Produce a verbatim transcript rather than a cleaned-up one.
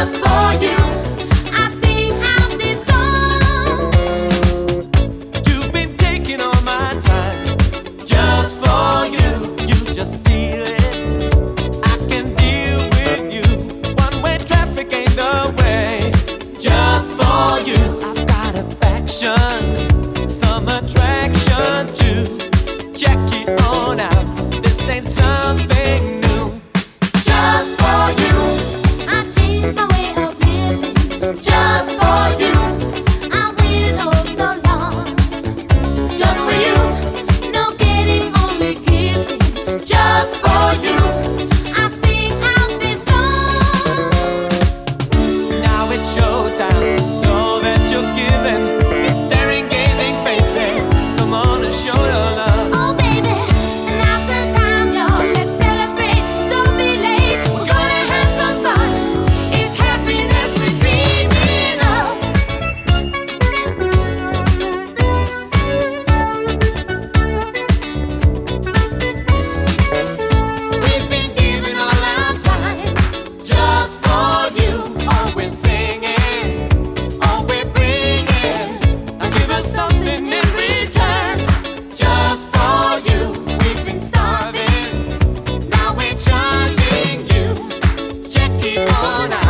Some attraction to check it on out. This ain't something new. Just for you, I changed my way of living. Just for you, I waited oh so long. Just for you, no getting, only giving. Just for you, I sing out this song. Now it's showtime. Know that you're giving. Staring, gazing faces. Come on and show your love. Oh baby, now's the time, y'all. Let's celebrate. Don't be late. We're gonna have some fun. It's happiness we're dreaming of. We've been giving all our time just for you. All we're singing, all we're bringing. Now give us something in return. Just for you, we've been starving. Now we're charging you. Check it on out.